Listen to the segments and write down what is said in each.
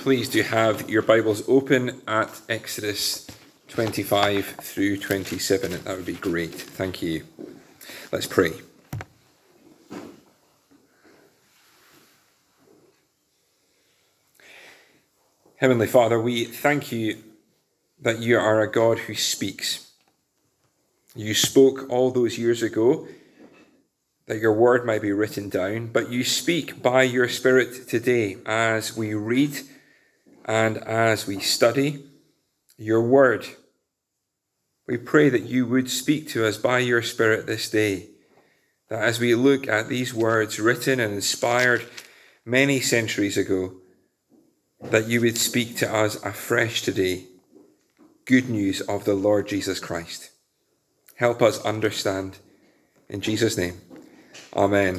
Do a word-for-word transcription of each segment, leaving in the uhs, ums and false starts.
please do have your Bibles open at Exodus twenty-five through twenty-seven. That would be great. Thank you. Let's pray. Heavenly Father, we thank you that you are a God who speaks. You spoke all those years ago that your word might be written down, but you speak by your Spirit today as we read and as we study your word. We pray that you would speak to us by your Spirit this day, that as we look at these words written and inspired many centuries ago, that you would speak to us afresh today, good news of the Lord Jesus Christ. Help us understand. In Jesus' name, amen.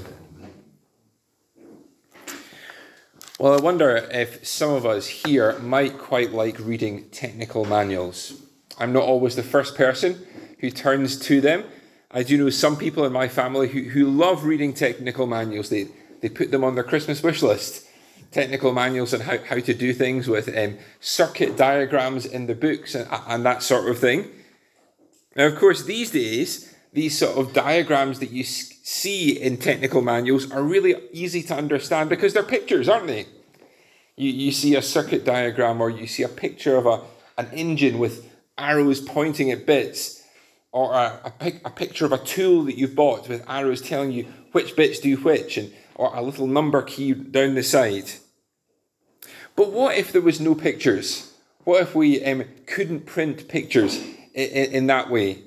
Well, I wonder if some of us here might quite like reading technical manuals. I'm not always the first person who turns to them. I do know some people in my family who, who love reading technical manuals. They, they put them on their Christmas wish list. Technical manuals on how, how to do things with um, circuit diagrams in the books and, and that sort of thing. Now, of course, these days, these sort of diagrams that you see in technical manuals are really easy to understand because they're pictures, aren't they? You, you see a circuit diagram, or you see a picture of a, an engine with arrows pointing at bits, or a, a, pic, a picture of a tool that you've bought with arrows telling you which bits do which, and or a little number key down the side. But what if there was no pictures? What if we um, couldn't print pictures in, in, in that way?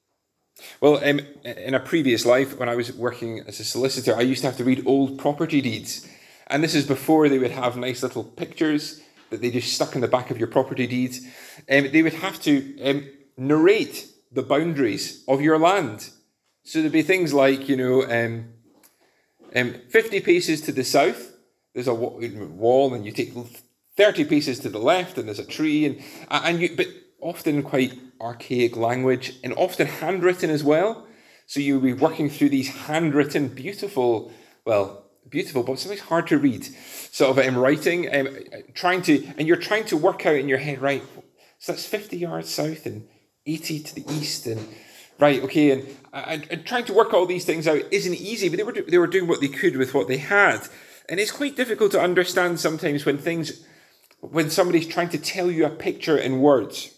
Well, um, in a previous life, when I was working as a solicitor, I used to have to read old property deeds. And this is before they would have nice little pictures that they just stuck in the back of your property deeds. Um, they would have to um, narrate the boundaries of your land. So there'd be things like, you know, um, um, fifty paces to the south, there's a wall, and you take thirty paces to the left, and there's a tree, and and you, but often quite archaic language, and often handwritten as well. So you'll be working through these handwritten, beautiful, well, beautiful, but sometimes hard to read, sort of um, writing, um, trying to, and you're trying to work out in your head, right? So that's fifty yards south and eighty to the east, and right, okay, and, and, and trying to work all these things out isn't easy, but they were they were doing what they could with what they had, and it's quite difficult to understand sometimes when things, when somebody's trying to tell you a picture in words.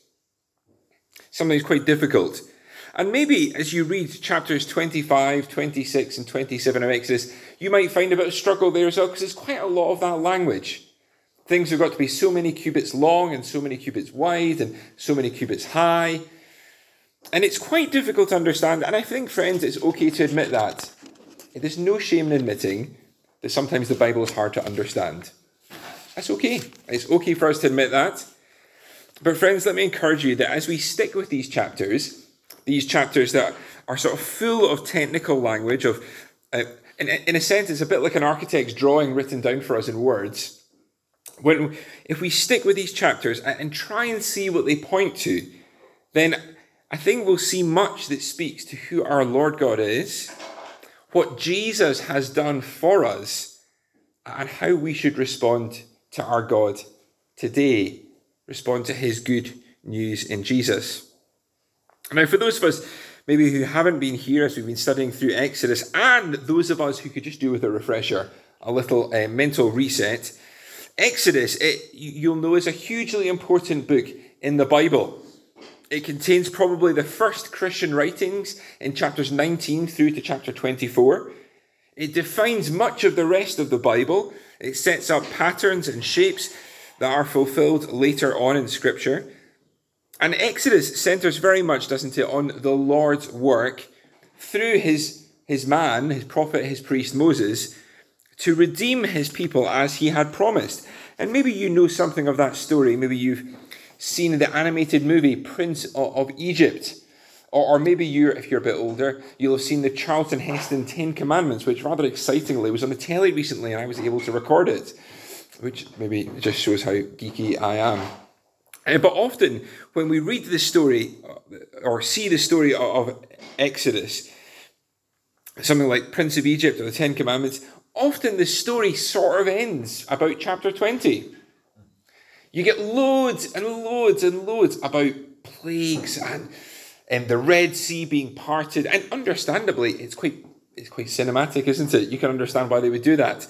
Sometimes quite difficult. And maybe as you read chapters twenty-five, twenty-six, and twenty-seven of Exodus, you might find a bit of struggle there as well, because there's quite a lot of that language. Things have got to be so many cubits long, and so many cubits wide, and so many cubits high. And it's quite difficult to understand, and I think, friends, it's okay to admit that. There's no shame in admitting that sometimes the Bible is hard to understand. That's okay. It's okay for us to admit that. But friends, let me encourage you that as we stick with these chapters, these chapters that are sort of full of technical language, of, uh, in, in a sense, it's a bit like an architect's drawing written down for us in words. When, if we stick with these chapters and, and try and see what they point to, then I think we'll see much that speaks to who our Lord God is, what Jesus has done for us, and how we should respond to our God today, respond to his good news in Jesus. Now, for those of us maybe who haven't been here as we've been studying through Exodus, and those of us who could just do with a refresher, a little uh, mental reset, Exodus, it, you'll know, is a hugely important book in the Bible. It contains probably the first Christian writings in chapters nineteen through to chapter twenty-four. It defines much of the rest of the Bible. It sets up patterns and shapes that are fulfilled later on in Scripture. And Exodus centers very much, doesn't it, on the Lord's work through his, his man, his prophet, his priest Moses, to redeem his people as he had promised. And maybe you know something of that story. Maybe you've seen the animated movie Prince of Egypt, or, or maybe you're, if you're a bit older, you'll have seen the Charlton Heston Ten Commandments, which rather excitingly was on the telly recently, and I was able to record it, which maybe just shows how geeky I am. Uh, but often when we read the story or see the story of, of Exodus, something like Prince of Egypt or the Ten Commandments, often the story sort of ends about chapter twenty. You get loads and loads and loads about plagues and, and the Red Sea being parted. And understandably, it's quite it's quite cinematic, isn't it? You can understand why they would do that.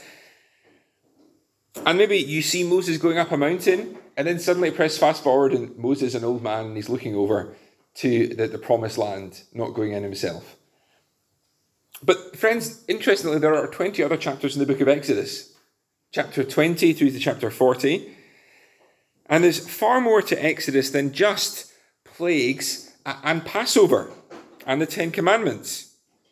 And maybe you see Moses going up a mountain, and then suddenly press fast forward, and Moses is an old man, and he's looking over to the, the promised land, not going in himself. But friends, interestingly, there are twenty other chapters in the book of Exodus. Chapter twenty through to chapter forty. And there's far more to Exodus than just plagues and Passover and the Ten Commandments.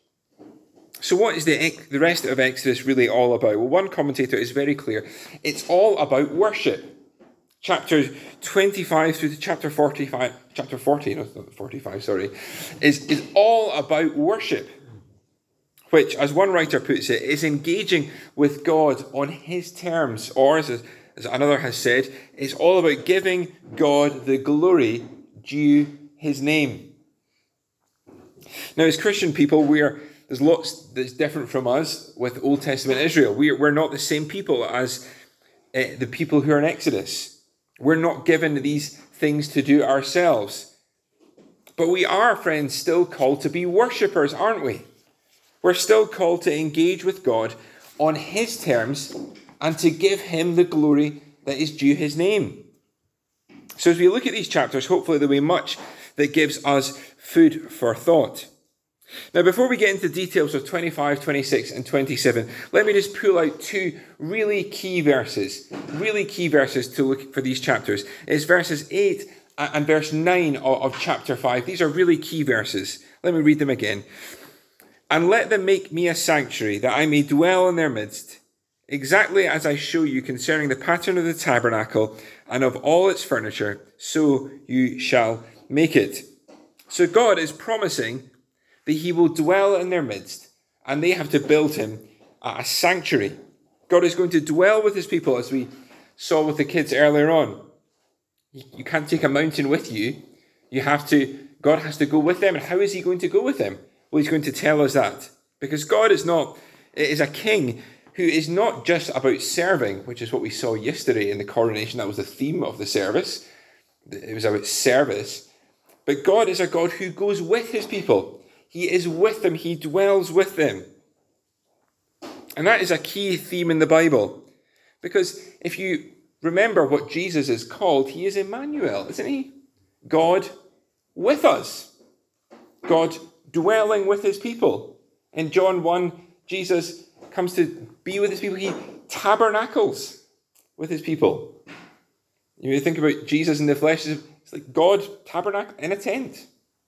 So what is the, the rest of Exodus really all about? Well, one commentator is very clear. It's all about worship. Chapters twenty-five through to chapter forty-five, chapter forty, no, not forty-five, sorry, is, is all about worship, which, as one writer puts it, is engaging with God on his terms, or as, as another has said, it's all about giving God the glory due his name. Now, as Christian people, we're there's lots that's different from us with Old Testament Israel. We're, we're not the same people as uh, the people who are in Exodus. We're not given these things to do ourselves. But we are, friends, still called to be worshippers, aren't we? We're still called to engage with God on his terms and to give him the glory that is due his name. So as we look at these chapters, hopefully there'll be much that gives us food for thought. Now, before we get into details of twenty-five, twenty-six, and twenty-seven, let me just pull out two really key verses, really key verses to look for these chapters. It's verses eight and verse nine of chapter five. These are really key verses. Let me read them again. And let them make me a sanctuary, that I may dwell in their midst, exactly as I show you concerning the pattern of the tabernacle and of all its furniture, so you shall make it. So God is promising that he will dwell in their midst, and they have to build him a sanctuary. God is going to dwell with his people, as we saw with the kids earlier on. You can't take a mountain with you. You have to, God has to go with them. And how is he going to go with them? Well, he's going to tell us that. Because God is not, is a king who is not just about serving, which is what we saw yesterday in the coronation. That was the theme of the service. It was about service. But God is a God who goes with his people. He is with them. He dwells with them. And that is a key theme in the Bible. Because if you remember what Jesus is called, he is Emmanuel, isn't he? God with us. God dwelling with his people. In John one, Jesus comes to be with his people. He tabernacles with his people. You think about Jesus in the flesh, it's like God tabernacle in a tent.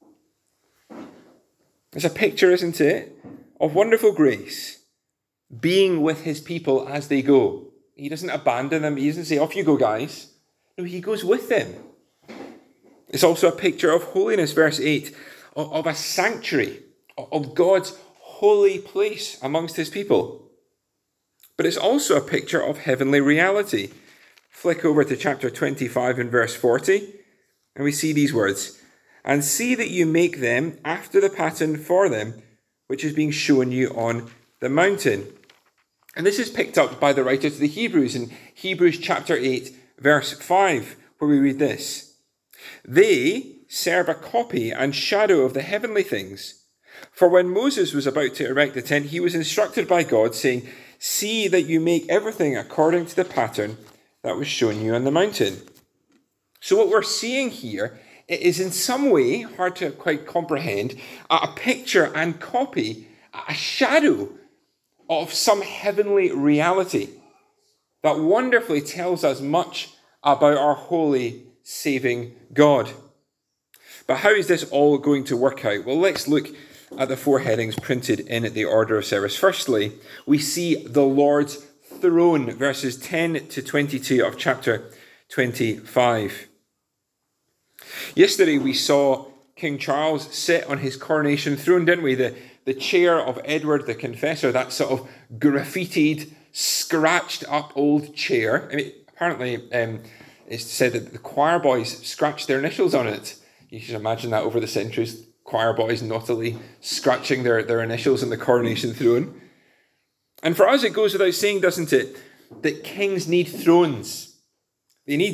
It's a picture, isn't it, of wonderful grace, being with his people as they go. He doesn't abandon them. He doesn't say, off you go, guys. No, he goes with them. It's also a picture of holiness, verse eight, of, of a sanctuary, of God's holy place amongst his people. But it's also a picture of heavenly reality. Flick over to chapter twenty-five and verse forty, and we see these words. And see that you make them after the pattern for them, which is being shown you on the mountain. And this is picked up by the writer to the Hebrews in Hebrews chapter eight, verse five, where we read this. They serve a copy and shadow of the heavenly things. For when Moses was about to erect the tent, he was instructed by God, saying, see that you make everything according to the pattern that was shown you on the mountain. So what we're seeing here, it is in some way, hard to quite comprehend, a picture and copy, a shadow of some heavenly reality that wonderfully tells us much about our holy, saving God. But how is this all going to work out? Well, let's look at the four headings printed in the order of service. Firstly, we see the Lord's throne, verses ten to twenty-two of chapter twenty-five. Yesterday we saw King Charles sit on his coronation throne, didn't we? The, the chair of Edward the Confessor, that sort of graffitied, scratched up old chair. I mean, apparently um, it's said that the choir boys scratched their initials on it. You should imagine that over the centuries, choir boys naughtily scratching their, their initials on the coronation throne. And for us it goes without saying, doesn't it, that kings need thrones. They need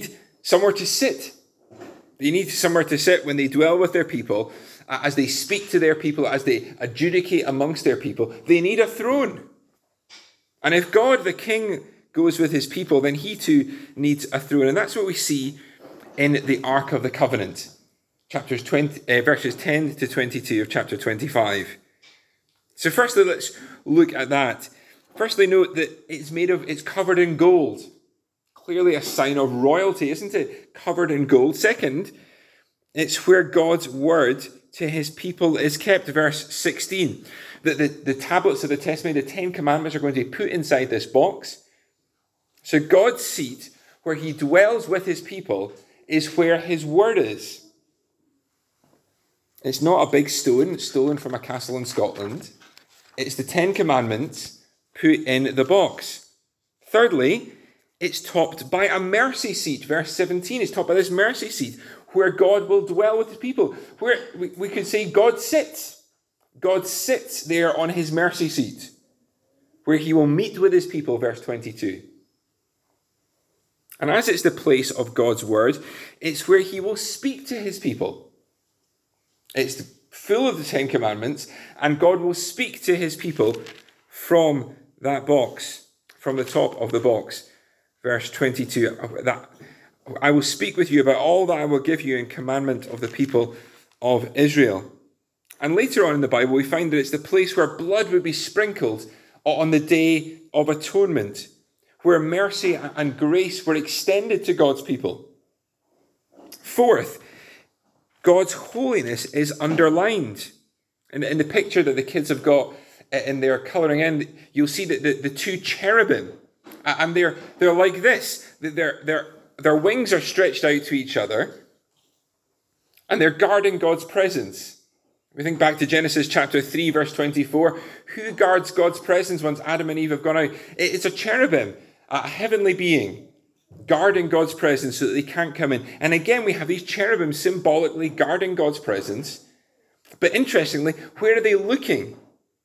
somewhere to sit. They need somewhere to sit when they dwell with their people, as they speak to their people, as they adjudicate amongst their people. They need a throne. And if God, the King, goes with his people, then he too needs a throne. And that's what we see in the Ark of the Covenant, chapters twenty, uh, verses ten to twenty-two of chapter twenty-five. So firstly, let's look at that. Firstly, note that it's made of, it's covered in gold. Clearly a sign of royalty, isn't it? Covered in gold. Second, it's where God's word to his people is kept. Verse sixteen. That the, the tablets of the testimony, the Ten Commandments, are going to be put inside this box. So God's seat, where he dwells with his people, is where his word is. It's not a big stone stolen from a castle in Scotland. It's the Ten Commandments put in the box. Thirdly, it's topped by a mercy seat. Verse seventeen is topped by this mercy seat where God will dwell with his people. Where we, we could say God sits. God sits there on his mercy seat where he will meet with his people. Verse twenty-two. And as it's the place of God's word, it's where he will speak to his people. It's full of the Ten Commandments, and God will speak to his people from that box, from the top of the box. Verse twenty-two, that I will speak with you about all that I will give you in commandment of the people of Israel. And later on in the Bible, we find that it's the place where blood would be sprinkled on the Day of Atonement, where mercy and grace were extended to God's people. Fourth, God's holiness is underlined. And in the picture that the kids have got in their colouring in, you'll see that the, the two cherubim, and they're they're like this. Their, their, their wings are stretched out to each other, and they're guarding God's presence. We think back to Genesis chapter three, verse twenty-four. Who guards God's presence once Adam and Eve have gone out? It's a cherubim, a heavenly being, guarding God's presence so that they can't come in. And again, we have these cherubim symbolically guarding God's presence. But interestingly, where are they looking?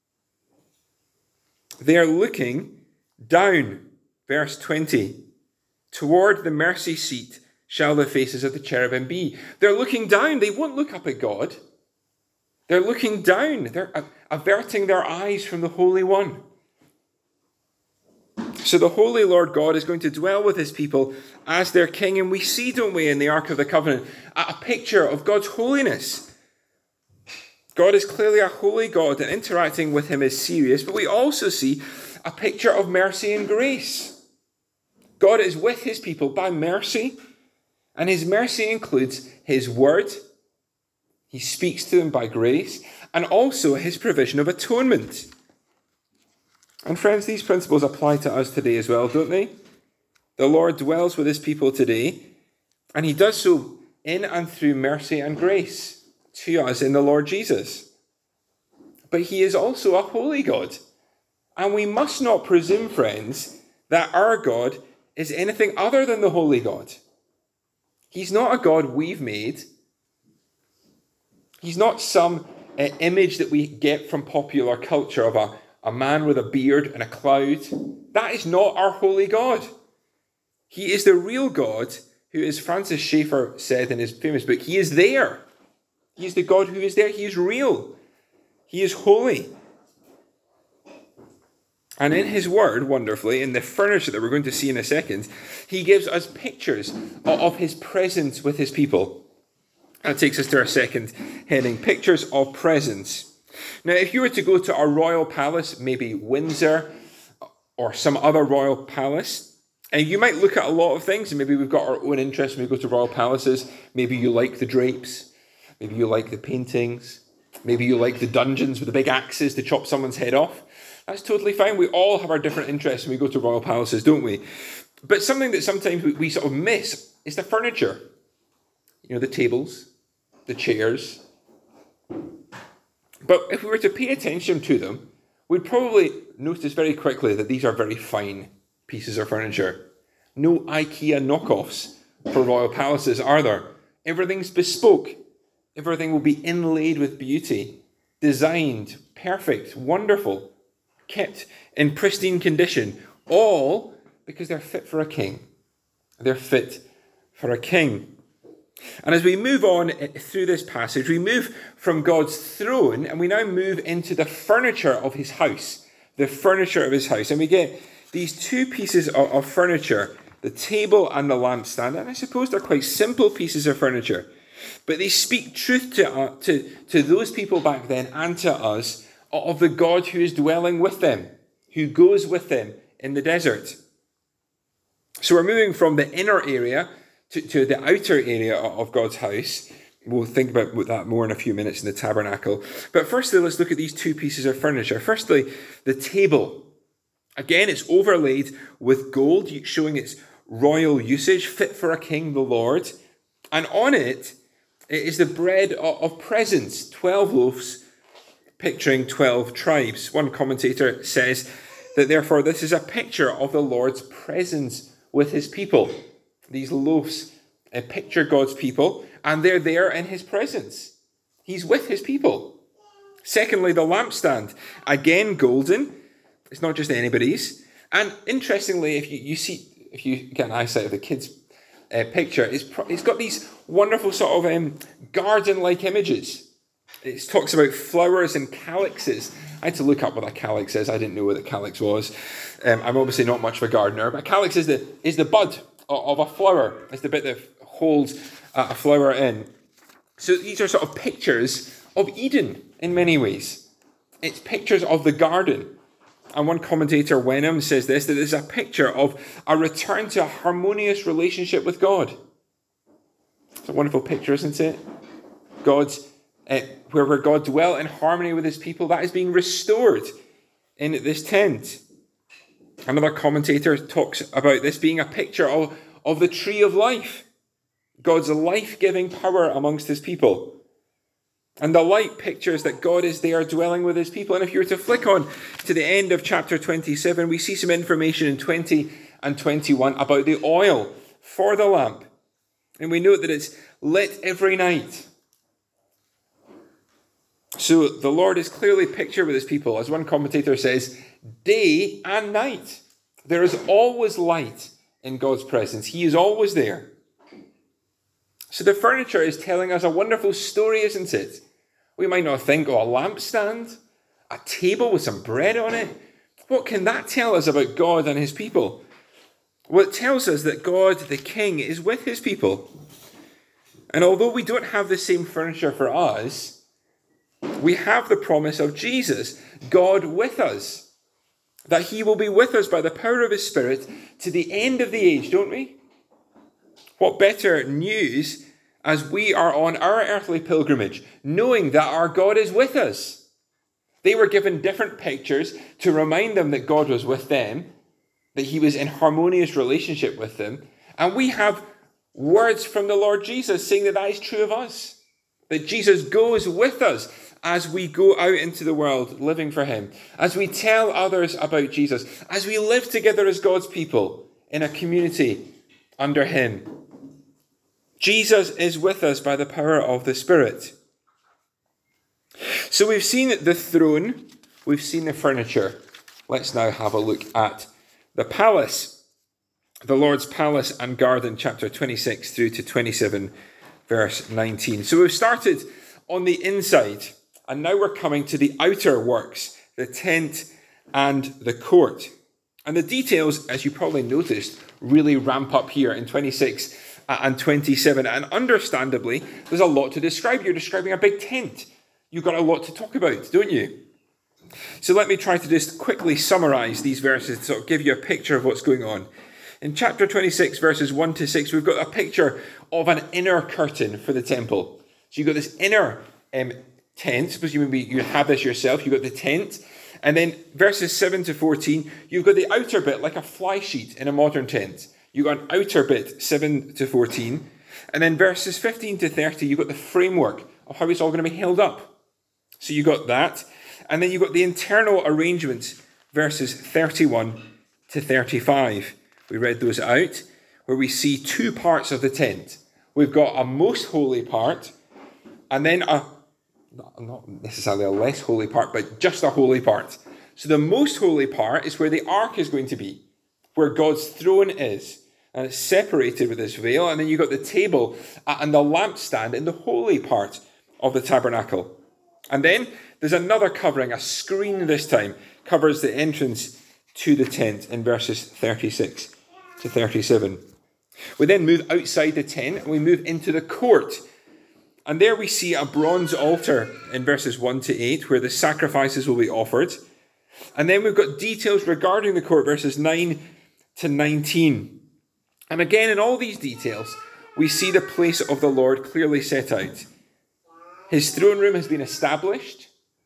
They are looking down. Verse twenty. Toward the mercy seat shall the faces of the cherubim be. They're looking down. They won't look up at God. They're looking down. They're averting their eyes from the Holy One. So the Holy Lord God is going to dwell with his people as their king. And we see, don't we, in the Ark of the Covenant, a picture of God's holiness. God is clearly a holy God, and interacting with him is serious. But we also see a picture of mercy and grace. God is with his people by mercy, and his mercy includes his word. He speaks to them by grace, and also his provision of atonement. And friends, these principles apply to us today as well, don't they? The Lord dwells with his people today, and he does so in and through mercy and grace to us in the Lord Jesus. But he is also a holy God, and we must not presume, friends, that our God is anything other than the holy God. He's not a God we've made. He's not some uh, image that we get from popular culture of a, a man with a beard and a cloud. That is not our holy God. He is the real God who, as Francis Schaeffer said in his famous book, he is there. He is the God who is there. He is real. He is holy. And in his word, wonderfully, in the furniture that we're going to see in a second, he gives us pictures of his presence with his people. That takes us to our second heading, pictures of presence. Now, if you were to go to a royal palace, maybe Windsor or some other royal palace, and you might look at a lot of things, and maybe we've got our own interests when we go to royal palaces. Maybe you like the drapes. Maybe you like the paintings. Maybe you like the dungeons with the big axes to chop someone's head off. That's totally fine. We all have our different interests when we go to royal palaces, don't we? But something that sometimes we, we sort of miss is the furniture. You know, the tables, the chairs. But if we were to pay attention to them, we'd probably notice very quickly that these are very fine pieces of furniture. No IKEA knockoffs for royal palaces, are there? Everything's bespoke. Everything will be inlaid with beauty, designed, perfect, wonderful, kept in pristine condition, all because they're fit for a king. They're fit for a king. And as we move on through this passage, we move from God's throne and we now move into the furniture of his house. The furniture of his house. And we get these two pieces of, of furniture, the table and the lampstand. And I suppose they're quite simple pieces of furniture. But they speak truth to, uh, to, to those people back then and to us of the God who is dwelling with them, who goes with them in the desert. So we're moving from the inner area to, to the outer area of God's house. We'll think about that more in a few minutes in the tabernacle. But firstly, let's look at these two pieces of furniture. Firstly, the table. Again, it's overlaid with gold, showing its royal usage, fit for a king, the Lord. And on it, it is the bread of presence, twelve loaves, picturing twelve tribes. One commentator says that therefore this is a picture of the Lord's presence with his people. These loaves uh, picture God's people, and they're there in his presence. He's with his people. Secondly, the lampstand, again golden. It's not just anybody's. And interestingly, if you, you see, if you get an eyesight of the kids' uh, picture, it's, it's got these wonderful sort of um, garden-like images. It talks about flowers and calyxes. I had to look up what a calyx is. I didn't know what a calyx was. Um, I'm obviously not much of a gardener, but a calyx is the is the bud of a flower. It's the bit that holds a flower in. So these are sort of pictures of Eden in many ways. It's pictures of the garden. And one commentator, Wenham, says this, that it's a picture of a return to a harmonious relationship with God. It's a wonderful picture, isn't it? God's, uh, where, where God dwelt in harmony with his people, that is being restored in this tent. Another commentator talks about this being a picture of, of the tree of life. God's life-giving power amongst his people. And the light pictures that God is there dwelling with his people. And if you were to flick on to the end of chapter twenty-seven, we see some information in twenty and twenty-one about the oil for the lamp. And we note that it's lit every night. So the Lord is clearly pictured with his people. As one commentator says, day and night. There is always light in God's presence. He is always there. So the furniture is telling us a wonderful story, isn't it? We might not think, oh, a lampstand, a table with some bread on it. What can that tell us about God and his people? Well, it tells us that God, the King, is with his people. And although we don't have the same furniture for us, we have the promise of Jesus, God with us, that he will be with us by the power of his Spirit to the end of the age, don't we? What better news as we are on our earthly pilgrimage, knowing that our God is with us. They were given different pictures to remind them that God was with them, that he was in harmonious relationship with them. And we have words from the Lord Jesus saying that that is true of us, that Jesus goes with us as we go out into the world living for him, as we tell others about Jesus, as we live together as God's people in a community under him. Jesus is with us by the power of the Spirit. So we've seen the throne, we've seen the furniture. Let's now have a look at the palace, the Lord's palace and garden, chapter twenty-six through to twenty-seven, verse nineteen. So we've started on the inside, and now we're coming to the outer works, the tent and the court. And the details, as you probably noticed, really ramp up here in twenty-six and twenty-seven. And understandably, there's a lot to describe. You're describing a big tent. You've got a lot to talk about, don't you? So let me try to just quickly summarize these verses to sort of give you a picture of what's going on. In chapter twenty-six, verses one to six, we've got a picture of an inner curtain for the temple. So you've got this inner um, tent. Suppose you maybe you have this yourself. You've got the tent. And then verses seven to fourteen, you've got the outer bit, like a fly sheet in a modern tent. You've got an outer bit, seven to fourteen. And then verses fifteen to thirty, you've got the framework of how it's all going to be held up. So you've got that. And then you've got the internal arrangements, verses thirty-one to thirty-five. We read those out, where we see two parts of the tent. We've got a most holy part, and then a, not necessarily a less holy part, but just a holy part. So the most holy part is where the ark is going to be, where God's throne is. and it's separated with this veil. And then you've got the table and the lampstand in the holy part of the tabernacle. And then there's another covering, a screen this time, covers the entrance to the tent in verses thirty-six to thirty-seven. We then move outside the tent and we move into the court. And there we see a bronze altar in verses one to eight where the sacrifices will be offered. And then we've got details regarding the court, verses nine to nineteen. And again, in all these details, we see the place of the Lord clearly set out. His throne room has been established,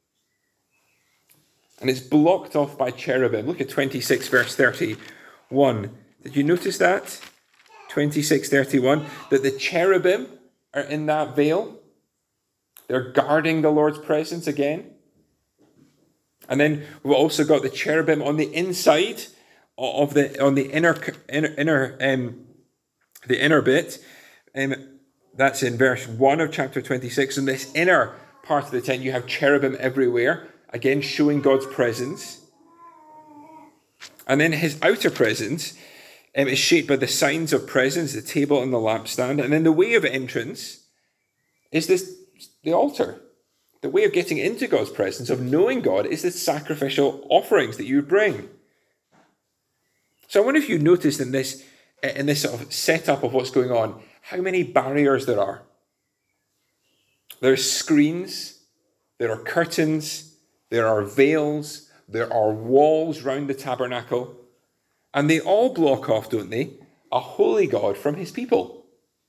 and it's blocked off by cherubim. Look at twenty-six, verse thirty-one. Did you notice that? twenty-six, thirty-one. That the cherubim are in that veil. They're guarding the Lord's presence again. And then we've also got the cherubim on the inside of the on the inner inner, inner um, the inner bit. Um, that's in verse one of chapter twenty-six. In this inner part of the tent, you have cherubim everywhere, again showing God's presence. And then his outer presence um, is shaped by the signs of presence, the table and the lampstand. And then the way of entrance is this the altar. The way of getting into God's presence, of knowing God, is the sacrificial offerings that you bring. So I wonder if you noticed in this, in this sort of setup of what's going on, how many barriers there are. There are screens, there are curtains, there are veils, there are walls round the tabernacle, and they all block off, don't they, a holy God from his people.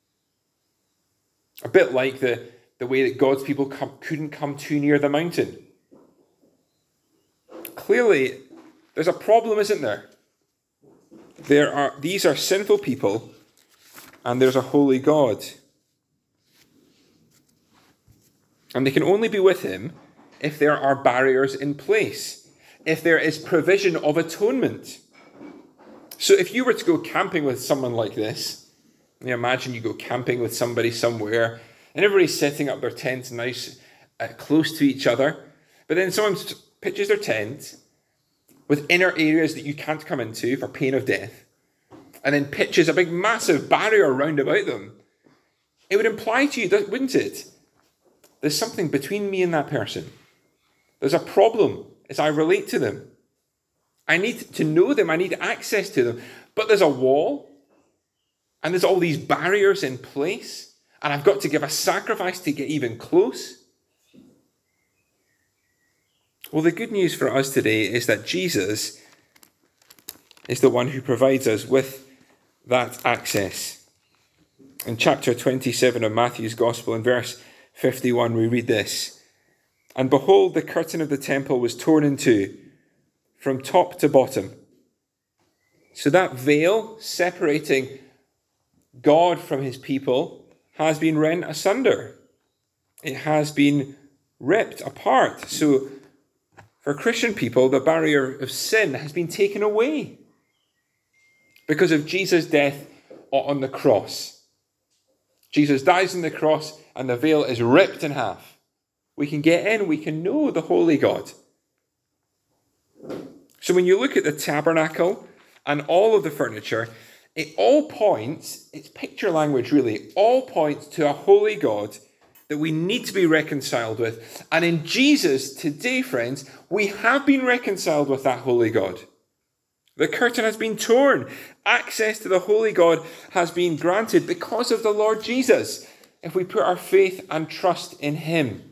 A bit like the The way that God's people come, couldn't come too near the mountain. Clearly, there's a problem, isn't there? There are these are sinful people, and there's a holy God. And they can only be with him if there are barriers in place, if there is provision of atonement. So if you were to go camping with someone like this, you imagine you go camping with somebody somewhere, and everybody's setting up their tents nice, uh, close to each other. But then someone pitches their tent with inner areas that you can't come into for pain of death, and then pitches a big, massive barrier round about them. It would imply to you, wouldn't it? There's something between me and that person. There's a problem as I relate to them. I need to know them. I need access to them. But there's a wall, and there's all these barriers in place. And I've got to give a sacrifice to get even close. Well, the good news for us today is that Jesus is the one who provides us with that access. In chapter twenty-seven of Matthew's Gospel, in verse fifty-one, we read this. And behold, the curtain of the temple was torn in two, from top to bottom. So that veil separating God from his people has been rent asunder. It has been ripped apart. So for Christian people, the barrier of sin has been taken away because of Jesus' death on the cross. Jesus dies on the cross and the veil is ripped in half. We can get in, we can know the holy God. So when you look at the tabernacle and all of the furniture, it all points, it's picture language really, all points to a holy God that we need to be reconciled with. And in Jesus today, friends, we have been reconciled with that holy God. The curtain has been torn. Access to the holy God has been granted because of the Lord Jesus, if we put our faith and trust in him.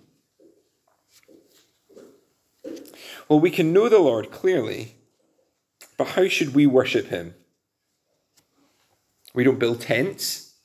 Well, we can know the Lord clearly, but how should we worship him? We don't build tents.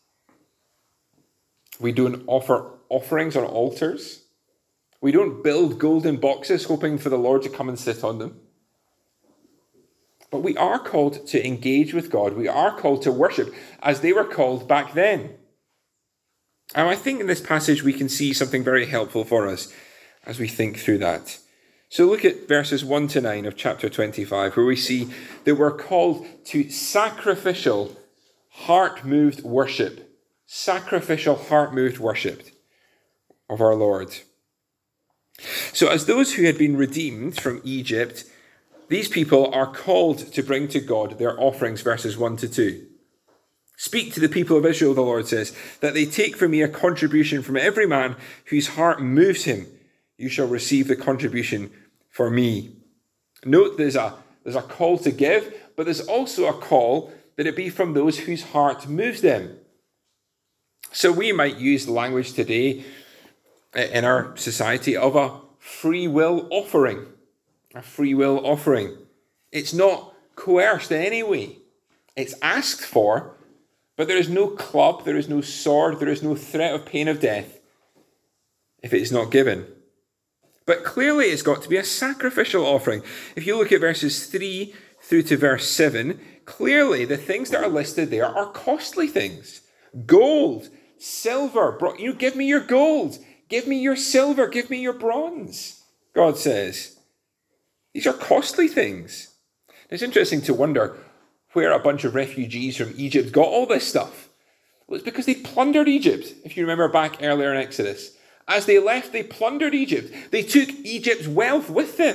We don't offer offerings on altars. We don't build golden boxes hoping for the Lord to come and sit on them. But we are called to engage with God. We are called to worship as they were called back then. And I think in this passage we can see something very helpful for us as we think through that. So look at verses one to nine of chapter twenty-five, where we see that we're called to sacrificial heart-moved worship, sacrificial heart-moved worship of our Lord. So as those who had been redeemed from Egypt, these people are called to bring to God their offerings, verses one to two. Speak to the people of Israel, the Lord says, that they take from me a contribution from every man whose heart moves him. You shall receive the contribution for me. Note there's a, there's a call to give, but there's also a call that it be from those whose heart moves them. So we might use language today in our society of a free will offering. A free will offering. It's not coerced in any way. It's asked for, but there is no club, there is no sword, there is no threat of pain of death if it is not given. But clearly it's got to be a sacrificial offering. If you look at verses three through to verse seven, clearly the things that are listed there are costly things. Gold, silver, bro- you know, give me your gold, give me your silver, give me your bronze, God says. These are costly things. It's interesting to wonder where a bunch of refugees from Egypt got all this stuff. Well, it's because they plundered Egypt, if you remember back earlier in Exodus. As they left, they plundered Egypt. They took Egypt's wealth with them.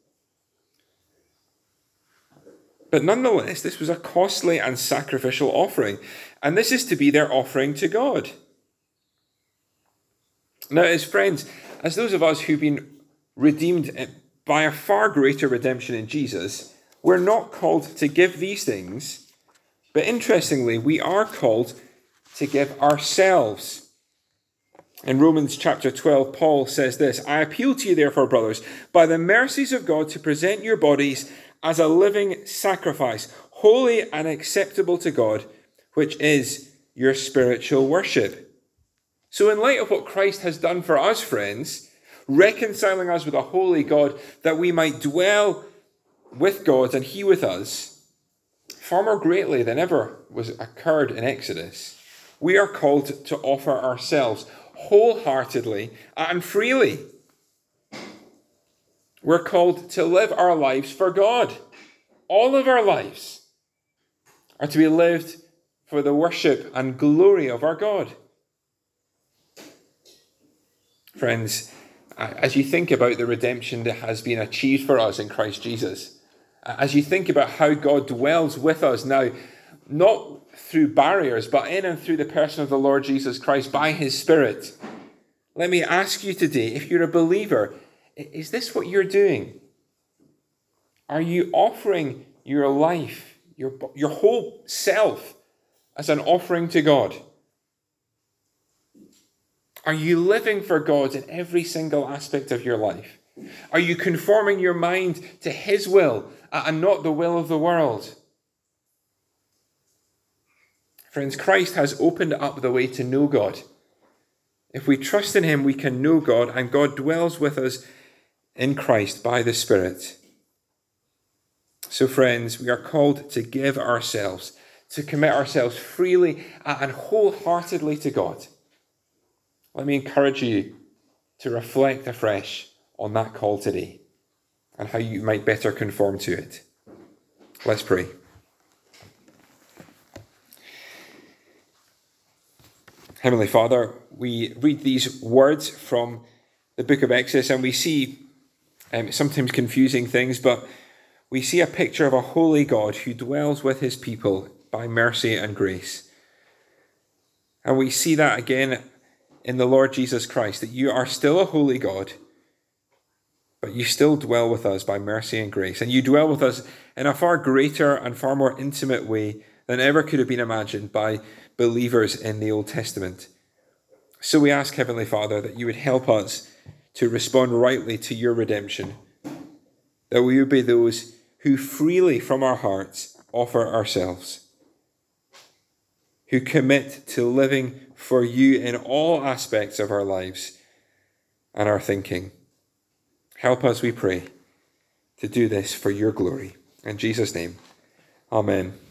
But nonetheless, this was a costly and sacrificial offering. And this is to be their offering to God. Now, as friends, as those of us who've been redeemed by a far greater redemption in Jesus, we're not called to give these things, but interestingly, we are called to give ourselves. In Romans chapter twelve, Paul says this, I appeal to you therefore, brothers, by the mercies of God, to present your bodies as a living sacrifice, holy and acceptable to God, which is your spiritual worship. So in light of what Christ has done for us, friends, reconciling us with a holy God, that we might dwell with God and he with us, far more greatly than ever was occurred in Exodus, we are called to offer ourselves wholeheartedly and freely. We're called to live our lives for God. All of our lives are to be lived for the worship and glory of our God. Friends, as you think about the redemption that has been achieved for us in Christ Jesus, as you think about how God dwells with us now, not through barriers, but in and through the person of the Lord Jesus Christ by his Spirit, let me ask you today, if you're a believer, is this what you're doing? Are you offering your life, your, your whole self, as an offering to God? Are you living for God in every single aspect of your life? Are you conforming your mind to his will and not the will of the world? Friends, Christ has opened up the way to know God. If we trust in him, we can know God, and God dwells with us in Christ by the Spirit. So, friends, we are called to give ourselves, to commit ourselves freely and wholeheartedly to God. Let me encourage you to reflect afresh on that call today and how you might better conform to it. Let's pray. Heavenly Father, we read these words from the book of Exodus and we see um, sometimes confusing things, but we see a picture of a holy God who dwells with his people by mercy and grace. And we see that again in the Lord Jesus Christ, that you are still a holy God, but you still dwell with us by mercy and grace. And you dwell with us in a far greater and far more intimate way than ever could have been imagined by believers in the Old Testament. So we ask, Heavenly Father, that you would help us to respond rightly to your redemption, that we would be those who freely from our hearts offer ourselves, who commit to living for you in all aspects of our lives and our thinking. Help us, we pray, to do this for your glory. In Jesus' name, amen.